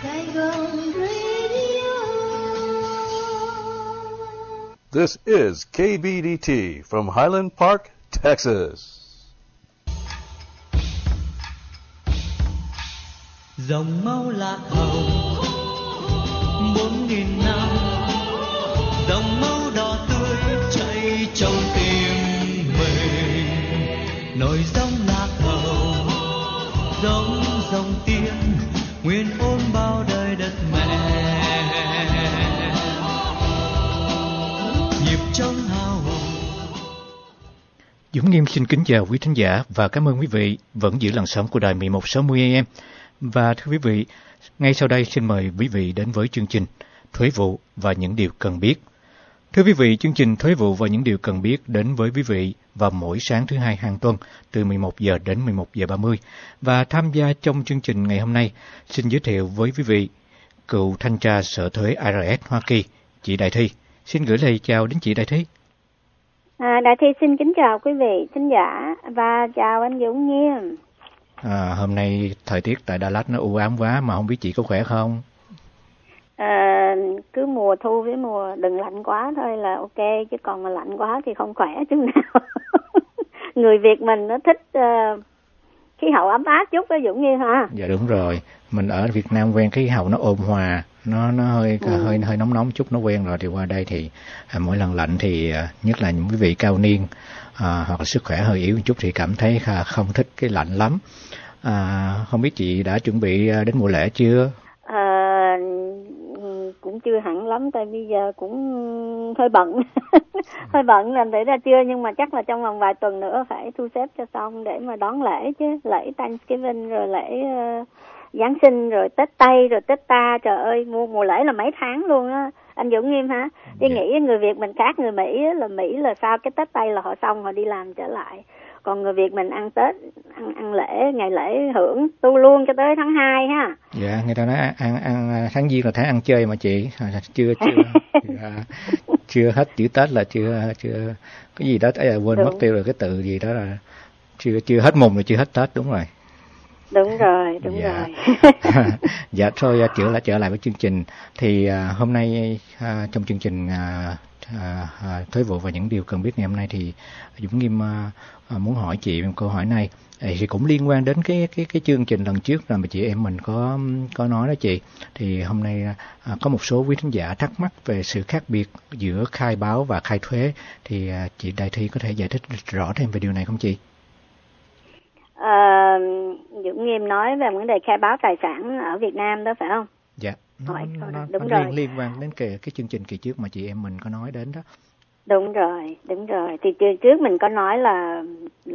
Saigon Radio. This is KBDT from Highland Park, Texas. Dòng máu lạc hồng 4.000 năm, dòng máu đỏ tươi chảy trong tim mình, nổi dòng lạc hồng giống dòng tiên nguyên ôn bao đời đất mẹ, nhịp trong hào hùng. Dũng Nghiêm xin kính chào quý thính giả và cảm ơn quý vị vẫn giữ làn sóng của đài 1160 AM. Và thưa quý vị, ngay sau đây xin mời quý vị đến với chương trình Thuế vụ và những điều cần biết. Thưa quý vị, chương trình Thuế vụ và những điều cần biết đến với quý vị vào mỗi sáng thứ hai hàng tuần từ 11 giờ đến 11 giờ 30. Và tham gia trong chương trình ngày hôm nay, xin giới thiệu với quý vị cựu thanh tra Sở Thuế IRS Hoa Kỳ, chị Đại Thi. Xin gửi lời chào đến chị Đại Thi. Đại Thi xin kính chào quý vị thính giả và chào anh Dũng Nghiêm. Hôm nay thời tiết tại Đà Lạt nó u ám quá mà không biết chị có khỏe không? Cứ mùa thu với mùa đừng lạnh quá thôi là ok, chứ còn mà lạnh quá thì không khỏe chút nào. Người Việt mình nó thích khí hậu ấm áp chút đó Dũng Nghiêm ha. Dạ đúng rồi, mình ở Việt Nam quen khí hậu nó ôn hòa, nó hơi nóng chút, nó quen rồi thì qua đây thì mỗi lần lạnh thì nhất là những quý vị cao niên hoặc là sức khỏe hơi yếu một chút thì cảm thấy không thích cái lạnh lắm. Không biết chị đã chuẩn bị đến mùa lễ chưa? Cũng chưa hẳn lắm, tại bây giờ cũng hơi bận. Hơi bận làm để ra chưa, nhưng mà chắc là trong vòng vài tuần nữa phải thu xếp cho xong để mà đón lễ chứ. Lễ Thanksgiving rồi lễ Giáng sinh rồi Tết Tây rồi Tết Ta, trời ơi mùa lễ là mấy tháng luôn á anh Dũng Nghiêm hả? Đi nghĩ người Việt mình khác người Mỹ là Mỹ là sau cái Tết Tây là họ xong họ đi làm trở lại, còn người Việt mình ăn Tết ăn lễ, ngày lễ hưởng tu luôn cho tới tháng 2 ha. Dạ, người ta nói ăn tháng Giêng là tháng ăn chơi mà chị, chưa hết chữ Tết là chưa cái gì đó quên đúng. Mất tiêu rồi cái từ gì đó là chưa hết mùng rồi chưa hết Tết, đúng rồi. Đúng rồi. Dạ thôi trở lại với chương trình thì hôm nay trong chương trình thuế vụ và những điều cần biết ngày hôm nay thì Dũng Nghiêm muốn hỏi chị một câu hỏi này thì cũng liên quan đến cái chương trình lần trước là mà chị em mình có nói đó chị. Thì hôm nay có một số quý thính giả thắc mắc về sự khác biệt giữa khai báo và khai thuế, thì chị Đại Thi có thể giải thích rõ thêm về điều này không chị? Dũng Nghiêm nói về vấn đề khai báo tài sản ở Việt Nam đó phải không? Dạ, nó liên quan đến cái chương trình kỳ trước mà chị em mình có nói đến đó. Đúng rồi. Thì trước mình có nói là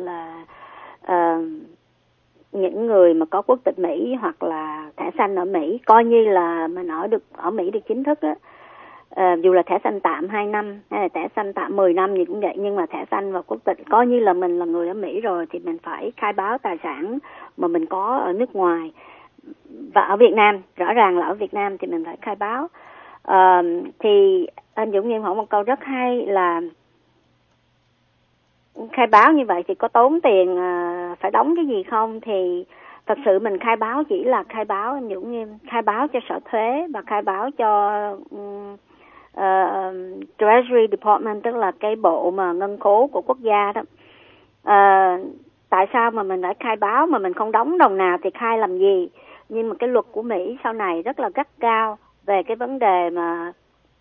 những người mà có quốc tịch Mỹ hoặc là thẻ xanh ở Mỹ, coi như là mình ở Mỹ được chính thức á, dù là thẻ xanh tạm 2 năm hay là thẻ xanh tạm 10 năm gì cũng vậy, nhưng mà thẻ xanh và quốc tịch coi như là mình là người ở Mỹ rồi thì mình phải khai báo tài sản mà mình có ở nước ngoài. Và ở Việt Nam, rõ ràng là ở Việt Nam thì mình phải khai báo. Thì anh Dũng Nghiêm hỏi một câu rất hay là khai báo như vậy thì có tốn tiền phải đóng cái gì không? Thì thật sự mình khai báo chỉ là khai báo, anh Dũng Nghiêm, khai báo cho Sở Thuế và khai báo cho Treasury Department, tức là cái bộ mà ngân khố của quốc gia đó. Tại sao mà mình phải khai báo mà mình không đóng đồng nào thì khai làm gì? Nhưng mà cái luật của Mỹ sau này rất là gắt gao về cái vấn đề mà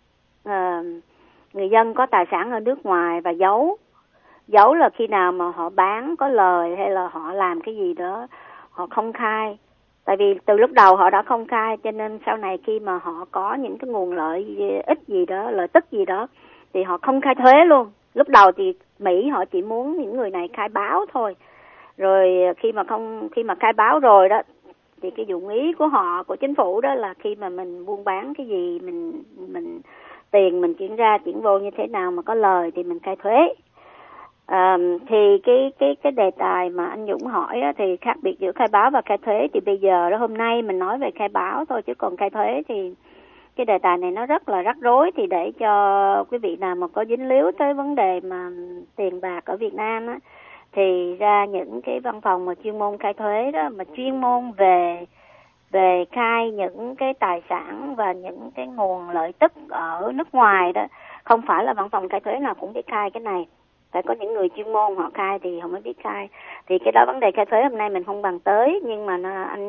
người dân có tài sản ở nước ngoài và giấu là khi nào mà họ bán có lời hay là họ làm cái gì đó họ không khai. Tại vì từ lúc đầu họ đã không khai, cho nên sau này khi mà họ có những cái nguồn lợi ích gì đó, lợi tức gì đó thì họ không khai thuế luôn. Lúc đầu thì Mỹ họ chỉ muốn những người này khai báo thôi. Rồi khi mà khai báo rồi đó thì cái dụng ý của họ, của chính phủ đó là khi mà mình buôn bán cái gì, mình tiền mình chuyển ra chuyển vô như thế nào mà có lời thì mình khai thuế. Thì cái đề tài mà anh Dũng hỏi á, thì khác biệt giữa khai báo và khai thuế thì bây giờ đó, hôm nay mình nói về khai báo thôi, chứ còn khai thuế thì cái đề tài này nó rất là rắc rối. Thì để cho quý vị nào mà có dính líu tới vấn đề mà tiền bạc ở Việt Nam á, thì ra những cái văn phòng mà chuyên môn khai thuế đó, mà chuyên môn về về khai những cái tài sản và những cái nguồn lợi tức ở nước ngoài đó. Không phải là văn phòng khai thuế nào cũng biết khai cái này, phải có những người chuyên môn họ khai thì họ mới biết khai. Thì cái đó vấn đề khai thuế hôm nay mình không bàn tới, nhưng mà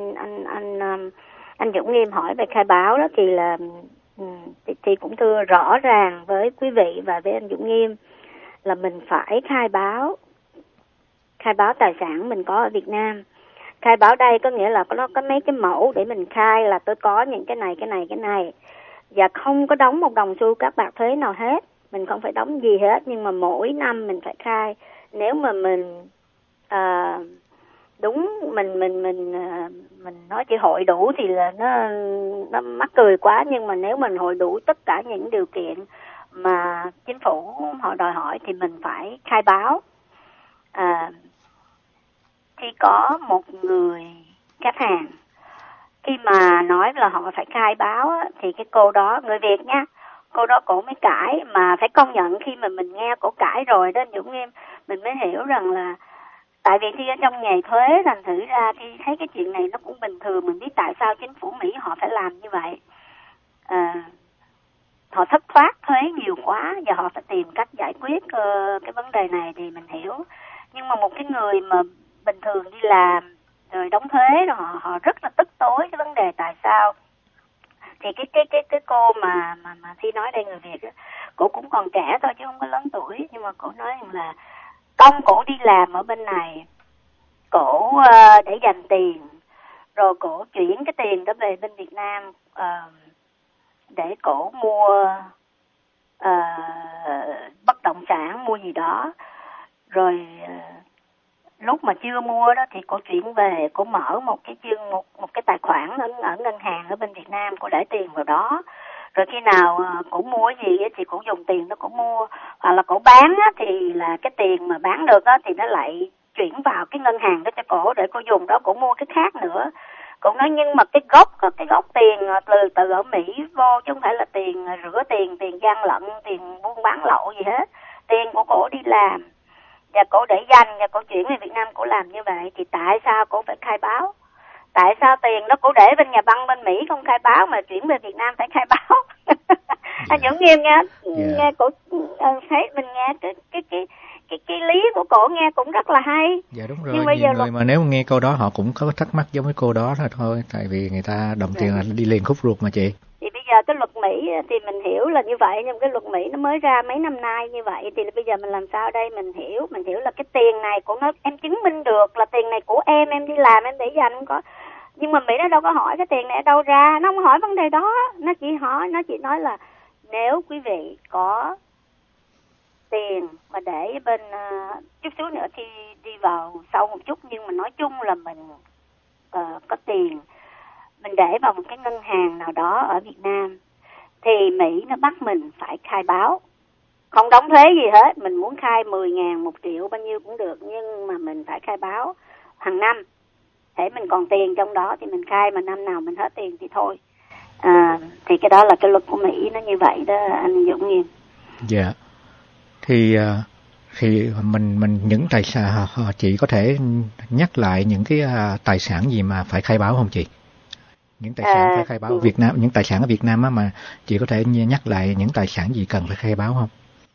anh Dũng Nghiêm hỏi về khai báo đó thì là thì cũng thưa rõ ràng với quý vị và với anh Dũng Nghiêm là mình phải khai báo tài sản mình có ở Việt Nam. Khai báo đây có nghĩa là nó có mấy cái mẫu để mình khai là tôi có những cái này, và không có đóng một đồng xu các bạc thuế nào hết, mình không phải đóng gì hết, nhưng mà mỗi năm mình phải khai. Nếu mà mình mình nói chỉ hội đủ thì là nó mắc cười quá, nhưng mà nếu mình hội đủ tất cả những điều kiện mà chính phủ họ đòi hỏi thì mình phải khai báo. Khi có một người khách hàng khi mà nói là họ phải khai báo á, thì cái cô đó, người Việt nha, cô đó cổ mới cãi, mà phải công nhận khi mà mình nghe cổ cãi rồi đó Dũng Nghiêm, mình mới hiểu rằng là tại vì khi ở trong nghề thuế thành thử ra khi thấy cái chuyện này nó cũng bình thường, mình biết tại sao chính phủ Mỹ họ phải làm như vậy. Họ thất thoát thuế nhiều quá và họ phải tìm cách giải quyết cái vấn đề này thì mình hiểu. Nhưng mà một cái người mà bình thường đi làm rồi đóng thuế rồi họ rất là tức tối cái vấn đề tại sao. Thì cái cô mà Thi nói đây, người Việt á, cổ cũng còn trẻ thôi chứ không có lớn tuổi, nhưng mà cổ nói rằng là công cổ đi làm ở bên này, cổ để dành tiền, rồi cổ chuyển cái tiền đó về bên Việt Nam để cổ mua bất động sản, mua gì đó, rồi lúc mà chưa mua đó thì cô chuyển về, cô mở một cái tài khoản ở ngân hàng ở bên Việt Nam, cô để tiền vào đó. Rồi khi nào cô mua gì thì cô dùng tiền đó cô mua, hoặc là cô bán thì là cái tiền mà bán được thì nó lại chuyển vào cái ngân hàng đó cho cô để cô dùng đó, cô mua cái khác nữa. Cô nói nhưng mà cái gốc tiền từ ở Mỹ vô, chứ không phải là tiền rửa tiền gian lận, tiền buôn bán lậu gì hết. Tiền của cô đi làm và cổ để dành và cổ chuyển về Việt Nam, cổ làm như vậy thì tại sao cổ phải khai báo? Tại sao tiền đó cổ để bên nhà băng bên Mỹ không khai báo mà chuyển về Việt Nam phải khai báo? Anh Dũng Nghiêm nghe cổ thấy mình nghe cái lý của cổ nghe cũng rất là hay. Dạ đúng rồi. Nhưng bây giờ người mà nếu nghe câu đó họ cũng có thắc mắc giống với cô đó thôi, tại vì người ta đồng tiền là đi liền khúc ruột mà chị. Thì bây giờ cái luật Mỹ thì mình hiểu là như vậy, nhưng cái luật Mỹ nó mới ra mấy năm nay như vậy thì bây giờ mình làm sao đây? Mình hiểu là cái tiền này của nó, em chứng minh được là tiền này của em đi làm em để dành không có. Nhưng mà Mỹ nó đâu có hỏi cái tiền này ở đâu ra, nó không hỏi vấn đề đó, nó chỉ nói là nếu quý vị có tiền mà để bên chút xíu nữa thì đi vào sâu một chút, nhưng mà nói chung là mình có tiền mình để vào một cái ngân hàng nào đó ở Việt Nam thì Mỹ nó bắt mình phải khai báo, không đóng thuế gì hết. Mình muốn khai 10.000, 1 triệu bao nhiêu cũng được, nhưng mà mình phải khai báo hàng năm. Để mình còn tiền trong đó thì mình khai, mà năm nào mình hết tiền thì thôi. Thì cái đó là cái luật của Mỹ nó như vậy đó anh Dũng Nghiêm. Dạ. Thì mình những tài sản, chị có thể nhắc lại những cái tài sản gì mà phải khai báo không chị? Những tài sản phải khai báo ở Việt Nam, những tài sản ở Việt Nam mà chị có thể nhắc lại những tài sản gì cần phải khai báo không?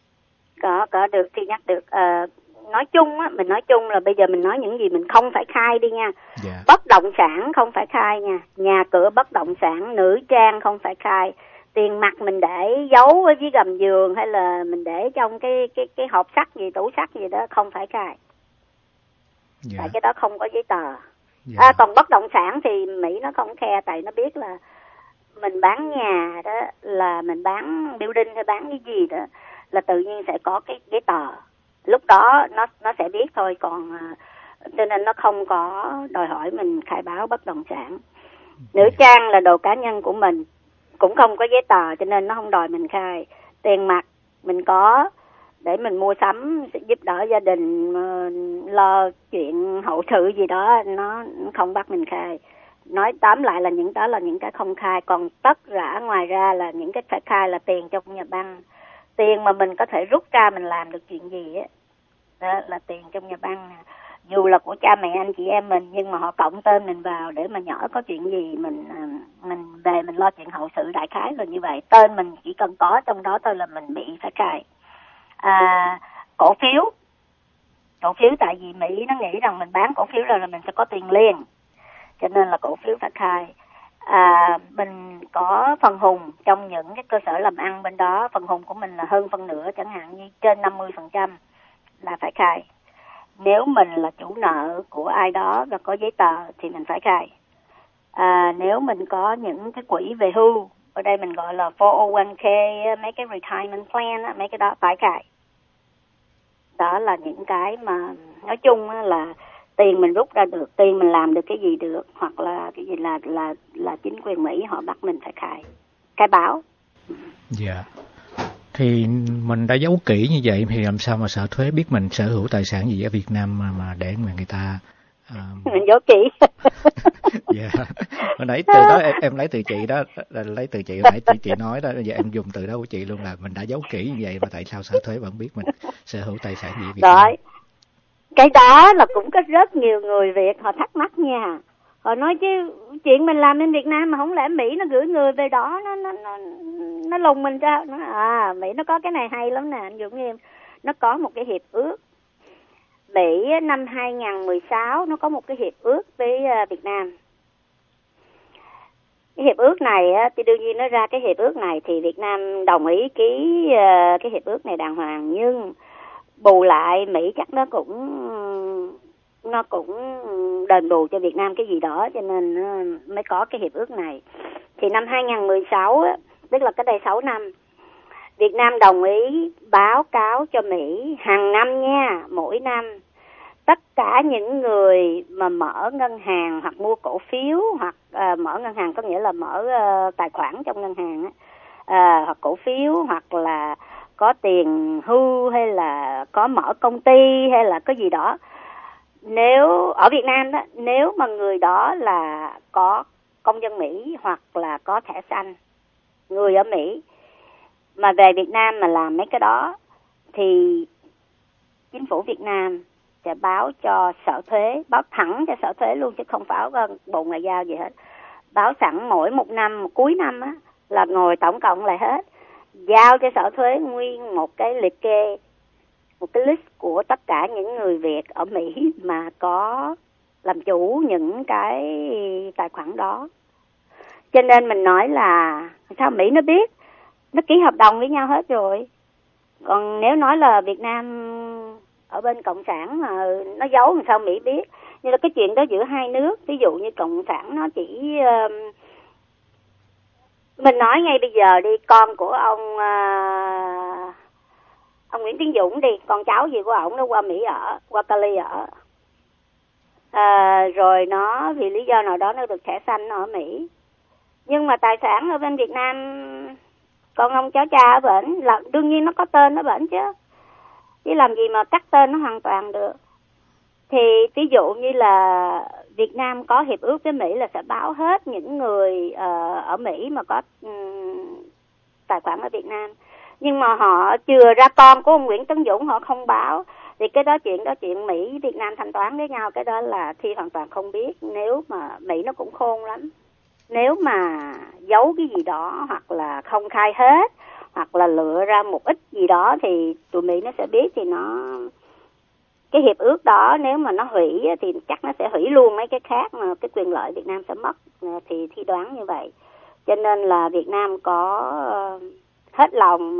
Có được thì nhắc được. Nói chung mình nói chung là bây giờ mình nói những gì mình không phải khai đi nha. Yeah. Bất động sản không phải khai nha, nhà cửa bất động sản, nữ trang không phải khai, tiền mặt mình để giấu ở dưới gầm giường hay là mình để trong cái hộp sắt gì, tủ sắt gì đó không phải khai. Yeah. Tại cái đó không có giấy tờ. Yeah. Còn bất động sản thì Mỹ nó không khe, tại nó biết là mình bán nhà đó, là mình bán building hay bán cái gì đó là tự nhiên sẽ có cái giấy tờ. Lúc đó nó sẽ biết thôi, còn cho nên nó không có đòi hỏi mình khai báo bất động sản. Nữ trang là đồ cá nhân của mình, cũng không có giấy tờ cho nên nó không đòi mình khai. Tiền mặt mình có để mình mua sắm, giúp đỡ gia đình, lo chuyện hậu sự gì đó, nó không bắt mình khai. Nói tóm lại là những đó là những cái không khai, còn tất cả ngoài ra là những cái phải khai là tiền trong nhà băng. Tiền mà mình có thể rút ra mình làm được chuyện gì á, đó là tiền trong nhà băng. dù là của cha mẹ anh chị em mình, nhưng mà họ cộng tên mình vào để mà nhỡ có chuyện gì mình về mình lo chuyện hậu sự, đại khái là như vậy. Tên mình chỉ cần có trong đó thôi là mình bị phải cài. Cổ phiếu tại vì Mỹ nó nghĩ rằng mình bán cổ phiếu rồi là mình sẽ có tiền liền, cho nên là cổ phiếu phải khai. Mình có phần hùng trong những cái cơ sở làm ăn bên đó, phần hùng của mình là hơn phân nửa, chẳng hạn như trên 50% là phải khai. Nếu mình là chủ nợ của ai đó và có giấy tờ thì mình phải khai. Nếu mình có những cái quỹ về hưu, ở đây mình gọi là 401k, mấy cái retirement plan á, mấy cái đó phải khai. Đó là những cái mà nói chung là tiền mình rút ra được, tiền mình làm được cái gì được, hoặc là cái gì là chính quyền Mỹ họ bắt mình phải khai báo. Dạ. Thì mình đã giấu kỹ như vậy thì làm sao mà sợ thuế biết mình sở hữu tài sản gì ở Việt Nam mà để mà người ta mình giấu kỹ. Dạ. Hồi nãy từ đó em lấy từ chị đó, lấy từ chị hồi nãy chị nói đó, giờ em dùng từ đó của chị luôn, là mình đã giấu kỹ như vậy mà tại sao sở thuế vẫn biết mình sở hữu tài sản gì ở Việt Nam. Cái đó là cũng có rất nhiều người Việt họ thắc mắc nha. Họ nói chứ chuyện mình làm bên Việt Nam mà không lẽ Mỹ nó gửi người về đó nó lùng mình sao? Mỹ nó có cái này hay lắm nè anh Dũng em. Nó có một cái hiệp ước. Mỹ năm 2016 nó có một cái hiệp ước với Việt Nam. Cái hiệp ước này thì đương nhiên nó ra cái hiệp ước này thì Việt Nam đồng ý ký cái hiệp ước này đàng hoàng, nhưng bù lại Mỹ chắc nó cũng đền bù cho Việt Nam cái gì đó, cho nên mới có cái hiệp ước này. Thì năm 2016 tức là cách đây 6 năm, Việt Nam đồng ý báo cáo cho Mỹ hàng năm nha, mỗi năm tất cả những người mà mở ngân hàng hoặc mua cổ phiếu hoặc mở ngân hàng có nghĩa là mở tài khoản trong ngân hàng hoặc cổ phiếu hoặc là có tiền hưu hay là có mở công ty hay là cái gì đó, nếu ở Việt Nam đó, nếu mà người đó là có công dân Mỹ hoặc là có thẻ xanh, người ở Mỹ mà về Việt Nam mà làm mấy cái đó thì chính phủ Việt Nam sẽ báo cho sở thuế, báo thẳng cho sở thuế luôn chứ không phải Bộ Ngoại giao gì hết. Báo sẵn mỗi một năm, cuối năm á, là ngồi tổng cộng lại hết, giao cho sở thuế nguyên một cái liệt kê, một cái list của tất cả những người Việt ở Mỹ mà có làm chủ những cái tài khoản đó. Cho nên mình nói là sao Mỹ nó biết, nó ký hợp đồng với nhau hết rồi. Còn nếu nói là Việt Nam ở bên Cộng sản mà nó giấu làm sao Mỹ biết. Nhưng là cái chuyện đó giữa hai nước, ví dụ như Cộng sản nó chỉ mình nói ngay bây giờ đi, con của ông Nguyễn Tiến Dũng đi, con cháu gì của ổng nó qua Mỹ ở, qua Cali ở, rồi nó vì lý do nào đó nó được thẻ xanh nó ở Mỹ, nhưng mà tài sản ở bên Việt Nam con ông cháu cha ở bển là đương nhiên nó có tên ở bển chứ làm gì mà cắt tên nó hoàn toàn được. Thì ví dụ như là Việt Nam có hiệp ước với Mỹ là sẽ báo hết những người ở Mỹ mà có tài khoản ở Việt Nam, nhưng mà họ chừa ra con của ông Nguyễn Tấn Dũng họ không báo, thì cái đó chuyện Mỹ Việt Nam thanh toán với nhau, cái đó là Thi hoàn toàn không biết. Nếu mà Mỹ nó cũng khôn lắm, nếu mà giấu cái gì đó hoặc là không khai hết hoặc là lựa ra một ít gì đó thì tụi Mỹ nó sẽ biết, thì cái hiệp ước đó nếu mà nó hủy thì chắc nó sẽ hủy luôn mấy cái khác mà cái quyền lợi Việt Nam sẽ mất, thì Thi đoán như vậy. Cho nên là Việt Nam có hết lòng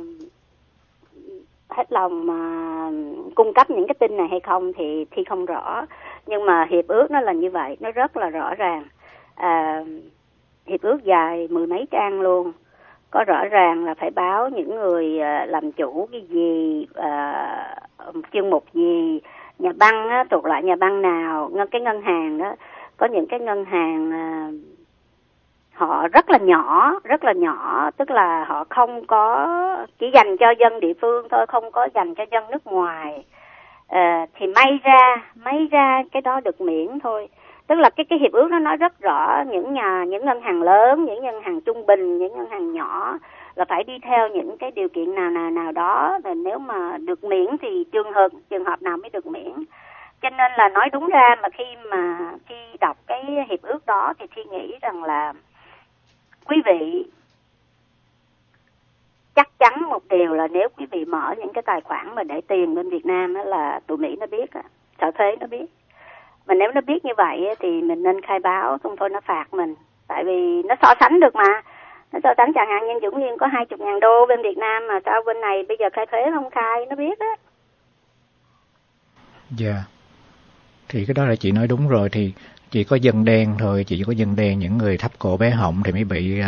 mà cung cấp những cái tin này hay không thì Thi không rõ, nhưng mà hiệp ước nó là như vậy, nó rất là rõ ràng. Hiệp ước dài 10 mấy trang luôn, có rõ ràng là phải báo những người làm chủ cái gì, chương mục gì, nhà băng á, thuộc loại nhà băng nào, cái ngân hàng đó, có những cái ngân hàng họ rất là nhỏ, tức là họ không có, chỉ dành cho dân địa phương thôi, không có dành cho dân nước ngoài, thì may ra cái đó được miễn thôi. Tức là cái hiệp ước nó nói rất rõ những ngân hàng lớn, những ngân hàng trung bình, những ngân hàng nhỏ là phải đi theo những cái điều kiện nào đó, rồi nếu mà được miễn thì trường hợp nào mới được miễn. cho nên là nói đúng ra mà khi đọc cái hiệp ước đó thì Thi nghĩ rằng là quý vị chắc chắn một điều là nếu quý vị mở những cái tài khoản mà để tiền bên Việt Nam đó là tụi Mỹ nó biết, Sở Thuế nó biết. Mà nếu nó biết như vậy thì mình nên khai báo, không thôi nó phạt mình. Tại vì nó so sánh được mà. Nó so sánh chẳng hạn như Dũng Nghiên có 20.000 đô bên Việt Nam mà sao bên này bây giờ khai thuế không khai, nó biết á. Dạ. Thì cái đó là chị nói đúng rồi, thì chỉ có dân đen thôi, chỉ có dân đen, những người thấp cổ bé họng thì mới bị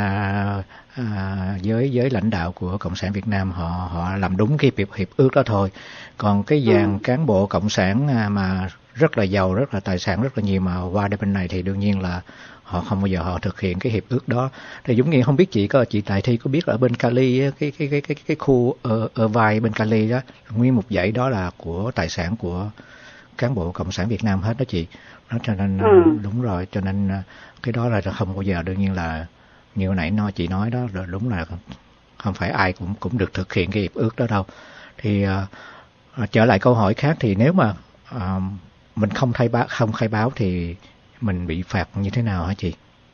giới lãnh đạo của Cộng sản Việt Nam họ làm đúng cái hiệp ước đó thôi. Còn cái dàn cán bộ cộng sản mà rất là giàu, rất là tài sản rất là nhiều mà qua đây bên này thì đương nhiên là họ không bao giờ họ thực hiện cái hiệp ước đó. Thì Dũng Nghiên không biết chị Tài Thi có biết là ở bên Cali cái khu ở vai bên Cali đó, nguyên một dãy đó là của tài sản của cán bộ Cộng sản Việt Nam hết đó chị. Nó cho nên đúng rồi, cho nên cái đó là không bao giờ, đương nhiên là như nãy chị nói đó, đúng là không phải ai cũng được thực hiện cái hiệp ước đó đâu. Thì trở lại câu hỏi khác, thì nếu mà mình không khai báo thì mình bị phạt như thế nào hả chị?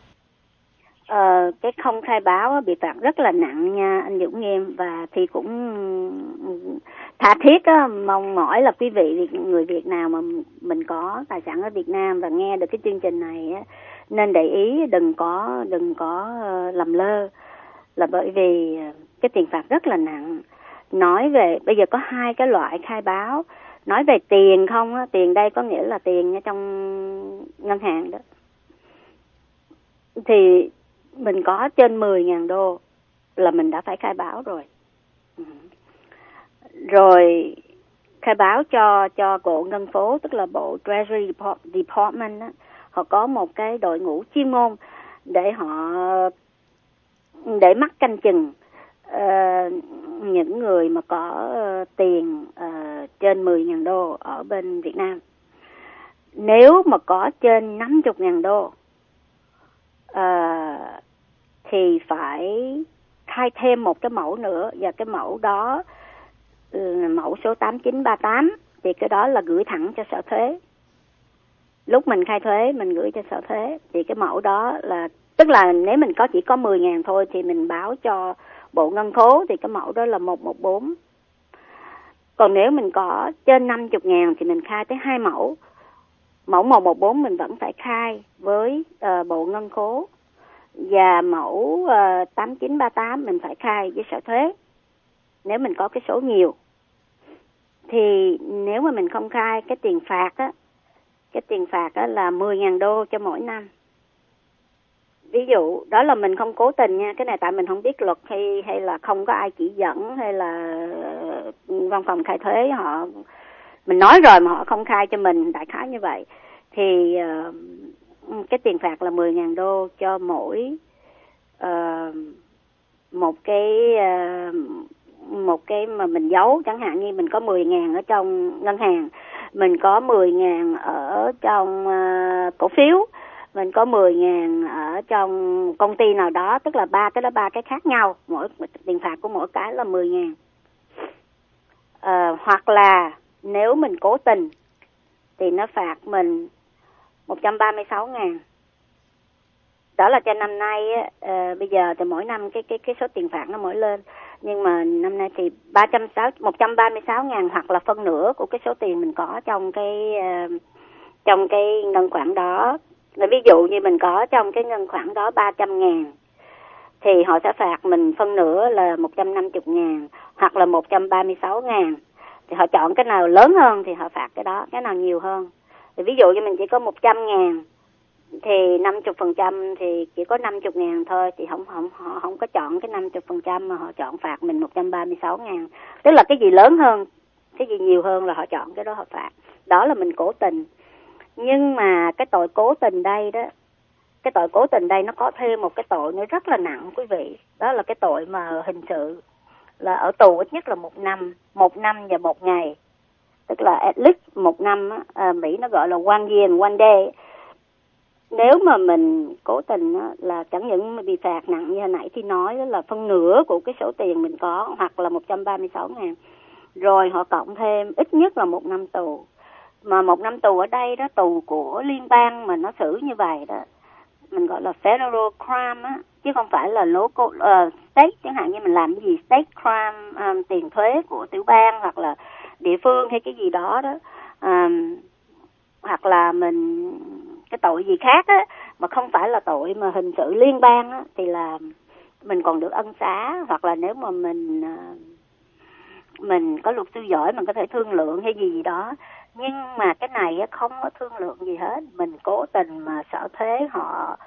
Cái không khai báo bị phạt rất là nặng nha anh Dũng Nghiêm, và thì cũng tha thiết mong mỏi là quý vị người Việt nào mà mình có tài sản ở Việt Nam và nghe được cái chương trình này nên để ý, đừng có làm lơ, là bởi vì cái tiền phạt rất là nặng. Nói về bây giờ có hai cái loại khai báo. Nói về tiền không á, tiền đây có nghĩa là tiền ở trong ngân hàng đó, thì mình có trên 10.000 đô là mình đã phải khai báo rồi. Rồi khai báo cho bộ ngân phố, tức là bộ Treasury Department đó, họ có một cái đội ngũ chuyên môn để mắt canh chừng những người mà có tiền trên 10.000 đô ở bên Việt Nam. Nếu mà có trên 50.000 đô thì phải khai thêm một cái mẫu nữa, và cái mẫu đó mẫu số 8938, thì cái đó là gửi thẳng cho Sở Thuế. Lúc mình khai thuế mình gửi cho Sở Thuế, thì cái mẫu đó là, tức là nếu mình chỉ có 10.000 thôi thì mình báo cho bộ ngân khố thì cái mẫu đó là 114. Còn nếu mình có trên 50.000 thì mình khai tới 2 mẫu. Mẫu 114 mình vẫn phải khai với bộ ngân khố, và mẫu 8938 mình phải khai với Sở Thuế nếu mình có cái số nhiều. Thì nếu mà mình không khai, cái tiền phạt á là 10.000 đô cho mỗi năm. Ví dụ đó là mình không cố tình nha, cái này tại mình không biết luật hay là không có ai chỉ dẫn, hay là văn phòng khai thuế mình nói rồi mà họ không khai cho mình, đại khái như vậy. Thì cái tiền phạt là 10.000 đô cho mỗi một cái mà mình giấu. Chẳng hạn như mình có 10.000 ở trong ngân hàng, mình có 10.000 ở trong cổ phiếu, mình có 10.000 ở trong công ty nào đó, tức là ba cái khác nhau, mỗi tiền phạt của mỗi cái là 10.000. Hoặc là nếu mình cố tình thì nó phạt mình 136.000. Đó là cho năm nay bây giờ thì mỗi năm cái số tiền phạt nó mỗi lên, nhưng mà năm nay thì 136.000 hoặc là phân nửa của cái số tiền mình có trong cái ngân khoản đó. Ví dụ như mình có trong cái ngân khoản đó 300.000 thì họ sẽ phạt mình phân nửa là 150.000 hoặc là 136.000. Thì họ chọn cái nào lớn hơn thì họ phạt cái đó, cái nào nhiều hơn. Thì ví dụ như mình chỉ có 100.000 thì 50% thì chỉ có 50.000 thôi, thì họ không có chọn cái 50% mà họ chọn phạt mình 136.000. Tức là cái gì lớn hơn, cái gì nhiều hơn là họ chọn cái đó họ phạt. Đó là mình cố tình. Nhưng mà cái tội cố tình đây đó, cái tội cố tình đây nó có thêm một cái tội nữa rất là nặng quý vị. Đó là cái tội mà hình sự, là ở tù ít nhất là 1 năm và 1 ngày. Tức là at least 1 năm, Mỹ nó gọi là one year and one day. Nếu mà mình cố tình là chẳng những bị phạt nặng như hồi nãy thì nói, đó là phân nửa của cái số tiền mình có, hoặc là 136.000. Rồi họ cộng thêm ít nhất là 1 năm tù. mà 1 năm tù ở đây đó, tù của liên bang mà nó xử như vậy đó, mình gọi là federal crime á, chứ không phải là local state. Chẳng hạn như mình làm cái gì state crime, tiền thuế của tiểu bang hoặc là địa phương hay cái gì đó đó, hoặc là mình cái tội gì khác á mà không phải là tội mà hình sự liên bang á, thì là mình còn được ân xá, hoặc là nếu mà mình có luật sư giỏi mình có thể thương lượng hay gì đó. Nhưng mà cái này á không có thương lượng gì hết, mình cố tình mà Sở Thuế họ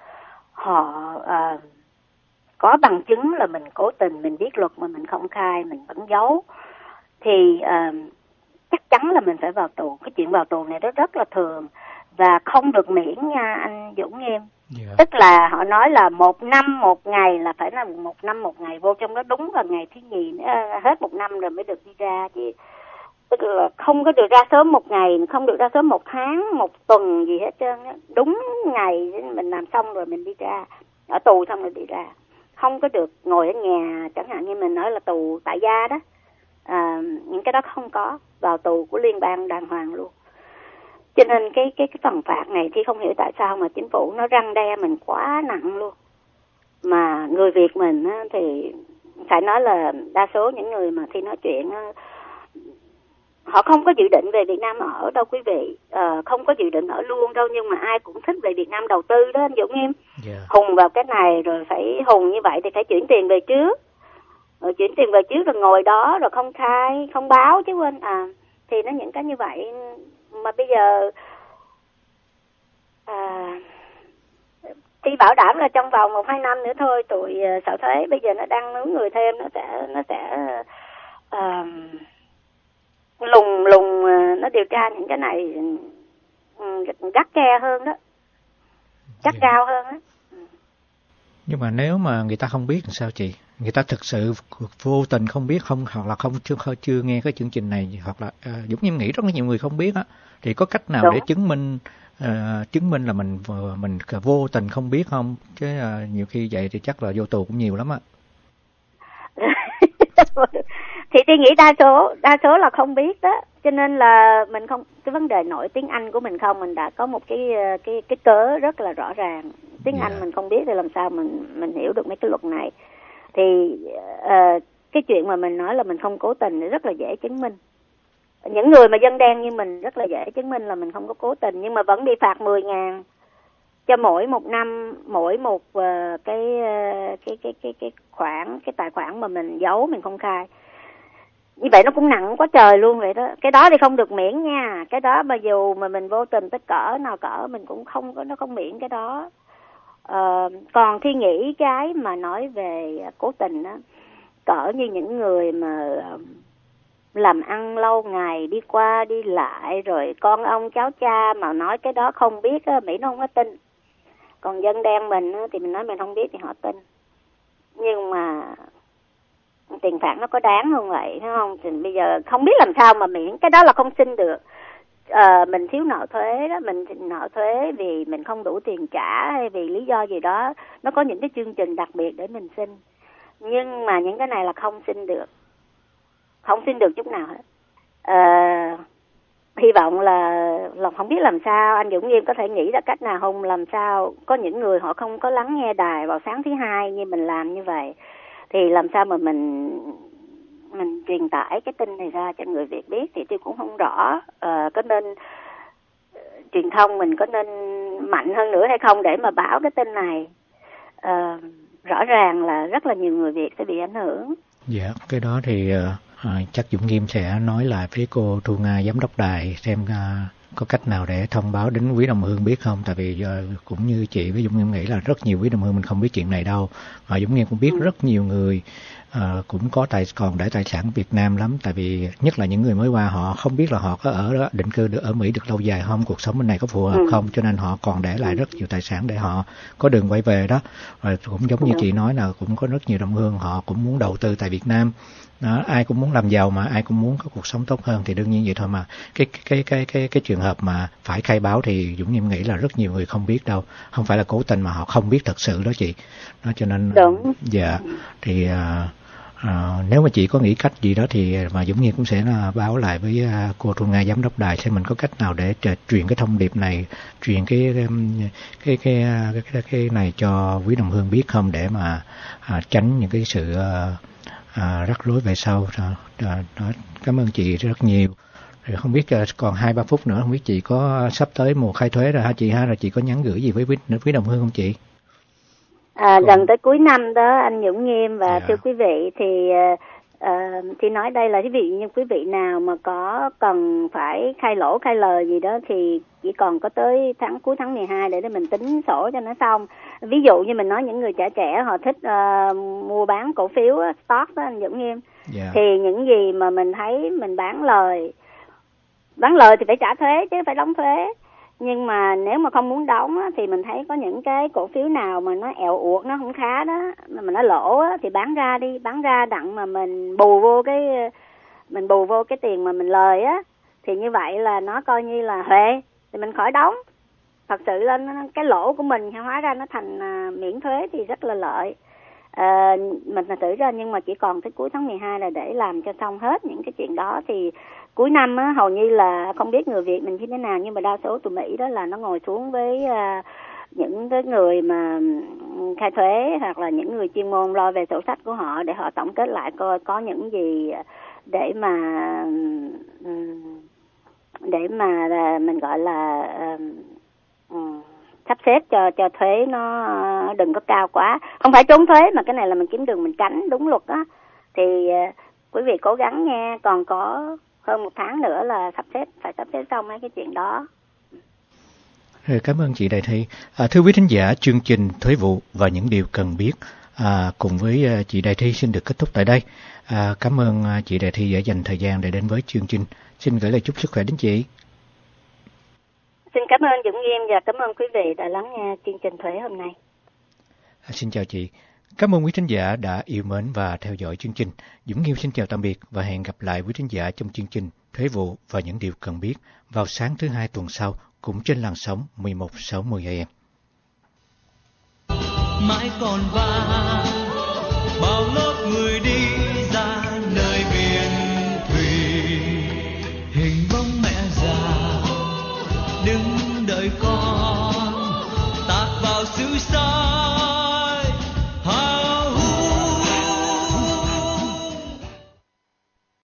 có bằng chứng là mình cố tình, mình biết luật mà mình không khai, mình vẫn giấu, thì chắc chắn là mình phải vào tù. Cái chuyện vào tù này rất là thường và không được miễn nha anh Dũng Nghiêm. Tức là họ nói là 1 năm 1 ngày, là phải là 1 năm 1 ngày vô trong đó, đúng vào ngày thứ nhì hết 1 năm rồi mới được đi ra, chứ tức là không có được ra sớm 1 ngày, không được ra sớm 1 tháng, 1 tuần gì hết trơn á. Đúng ngày mình làm xong rồi mình đi ra, ở tù xong rồi đi ra, không có được ngồi ở nhà. Chẳng hạn như mình nói là tù tại gia đó, những cái đó không có, vào tù của liên bang đàng hoàng luôn. Cho nên cái phần phạt này thì không hiểu tại sao mà chính phủ nó răn đe mình quá nặng luôn. Mà người Việt mình á, thì phải nói là đa số những người mà khi nói chuyện á, họ không có dự định về Việt Nam ở đâu quý vị, không có dự định ở luôn đâu, nhưng mà ai cũng thích về Việt Nam đầu tư đó anh Dũng Nghiêm. Hùng vào cái này rồi phải hùng như vậy thì phải chuyển tiền về trước, rồi chuyển tiền về trước rồi ngồi đó rồi không khai, không báo chứ quên thì nó những cái như vậy. Mà bây giờ thì bảo đảm là trong vòng 1-2 năm nữa thôi, tụi Sở Thuế bây giờ nó đang nướng người thêm, nó sẽ lùng nó điều tra những cái này gắt ke hơn đó, gắt gao hơn đó. Nhưng mà nếu mà người ta không biết thì sao chị? Người ta thực sự vô tình không biết, hoặc là chưa nghe cái chương trình này, hoặc là Dũng Nghiêm nghĩ rất là nhiều người không biết á, thì có cách nào để chứng minh là mình vô tình không biết không? Chứ nhiều khi vậy thì chắc là vô tù cũng nhiều lắm á. Thì tôi nghĩ đa số là không biết đó, cho nên là mình không, cái vấn đề nội tiếng Anh của mình không, mình đã có một cái cớ rất là rõ ràng. Tiếng Anh mình không biết thì làm sao mình hiểu được mấy cái luật này. Thì cái chuyện mà mình nói là mình không cố tình thì rất là dễ chứng minh. Những người mà dân đen như mình rất là dễ chứng minh là mình không có cố tình, nhưng mà vẫn bị phạt 10.000 cho mỗi 1 năm, mỗi một cái khoản, cái tài khoản mà mình giấu, mình không khai. Như vậy nó cũng nặng quá trời luôn vậy đó. Cái đó thì không được miễn nha. Cái đó mà dù mà mình vô tình tới cỡ nào cỡ mình cũng không có, nó không miễn cái đó. Còn khi nghĩ cái mà nói về cố tình á, cỡ như những người mà làm ăn lâu ngày, đi qua đi lại, rồi con ông cháu cha mà nói cái đó không biết á, Mỹ nó không có tin. Còn dân đen mình á, thì mình nói mình không biết thì họ tin. Nhưng mà tiền phạt nó có đáng không vậy, thấy không? Thì bây giờ không biết làm sao mà miễn, cái đó là không xin được. Mình thiếu nợ thuế đó, mình nợ thuế vì mình không đủ tiền trả hay vì lý do gì đó, nó có những cái chương trình đặc biệt để mình xin. Nhưng mà những cái này là không xin được, không xin được chút nào hết. Hy vọng là không biết làm sao anh Dũng Nghiêm có thể nghĩ ra cách nào không, làm sao có những người họ không có lắng nghe đài vào sáng thứ Hai như mình làm như vậy, thì làm sao mà mình truyền tải cái tin này ra cho người Việt biết thì tôi cũng không rõ. Có nên truyền thông mình có nên mạnh hơn nữa hay không để mà báo cái tin này. Rõ ràng là rất là nhiều người Việt sẽ bị ảnh hưởng. Dạ, cái đó thì chắc Dũng Nghiêm sẽ nói lại với cô Thu Nga giám đốc đài xem có cách nào để thông báo đến quý đồng hương biết không. Tại vì cũng như chị với Dũng Nghiêm nghĩ là rất nhiều quý đồng hương mình không biết chuyện này đâu. Mà Dũng Nghiêm cũng biết rất nhiều người cũng có còn để tài sản Việt Nam lắm. Tại vì nhất là những người mới qua, họ không biết là họ có định cư ở Mỹ được lâu dài không, cuộc sống bên này có phù hợp không, cho nên họ còn để lại rất nhiều tài sản để họ có đường quay về đó. Rồi cũng giống như chị nói là cũng có rất nhiều đồng hương họ cũng muốn đầu tư tại Việt Nam. Đó, ai cũng muốn làm giàu mà ai cũng muốn có cuộc sống tốt hơn, thì đương nhiên vậy thôi. Mà cái trường hợp mà phải khai báo thì Dũng Nghiêm nghĩ là rất nhiều người không biết đâu, không phải là cố tình mà họ không biết thật sự đó chị. Đó cho nên đúng. Dạ thì Nếu mà chị có nghĩ cách gì đó thì mà Dũng Nghiêm cũng sẽ là báo lại với cô Thu Nga giám đốc đài xem mình có cách nào để truyền cái thông điệp này, truyền cái này cho quý đồng hương biết không, để mà tránh những cái sự rắc rối về sau. Cảm ơn chị rất nhiều. Rồi không biết còn 2-3 phút nữa, không biết chị có sắp tới mùa khai thuế rồi hả chị ha, rồi chị có nhắn gửi gì với quý đồng hương không chị? Gần tới cuối năm đó anh Dũng Nghiêm và thưa quý vị thì nói đây là ví dụ như quý vị nào mà có cần phải khai lỗ khai lời gì đó thì chỉ còn có tới cuối tháng 12 để mình tính sổ cho nó xong. Ví dụ như mình nói những người trẻ họ thích mua bán cổ phiếu stock đó anh Dũng Nghiêm, thì những gì mà mình thấy mình bán lời thì phải trả thuế chứ, phải đóng thuế. Nhưng mà nếu mà không muốn đóng á, thì mình thấy có những cái cổ phiếu nào mà nó eo uột, nó không khá đó, mà nó lỗ á, thì bán ra đi, bán ra đặng mà mình bù vô cái tiền mà mình lời á, thì như vậy là nó coi như là huệ, thì mình khỏi đóng. Thật sự là cái lỗ của mình hóa ra nó thành miễn thuế thì rất là lợi. Mình là tự ra, nhưng mà chỉ còn tới cuối tháng 12 là để làm cho xong hết những cái chuyện đó. Thì cuối năm á, hầu như là không biết người Việt mình như thế nào, nhưng mà đa số tụi Mỹ đó là nó ngồi xuống với những cái người mà khai thuế hoặc là những người chuyên môn lo về sổ sách của họ, để họ tổng kết lại coi có những gì để mà mình gọi là sắp xếp cho thuế nó đừng có cao quá. Không phải trốn thuế, mà cái này là mình kiếm đường mình tránh đúng luật á. Thì quý vị cố gắng nghe, còn có hơn 1 tháng nữa là phải sắp xếp xong mấy cái chuyện đó. Cảm ơn chị Đại Thi. Thưa quý thính giả, chương trình Thuế vụ và những điều cần biết cùng với chị Đại Thi xin được kết thúc tại đây. Cảm ơn chị Đại Thi đã dành thời gian để đến với chương trình. Xin gửi lời chúc sức khỏe đến chị. Xin cảm ơn Dũng Nghiêm và cảm ơn quý vị đã lắng nghe chương trình thuế hôm nay. Xin chào chị. Cảm ơn quý thính giả đã yêu mến và theo dõi chương trình. Dũng Nghiêm xin chào tạm biệt và hẹn gặp lại quý thính giả trong chương trình Thuế vụ và những điều cần biết vào sáng thứ Hai tuần sau, cũng trên làn sóng 1160 AM. Mãi còn vang bao lớp người đi ra nơi biển thủy, hình bóng mẹ già đứng đợi con tạt vào xứ xa.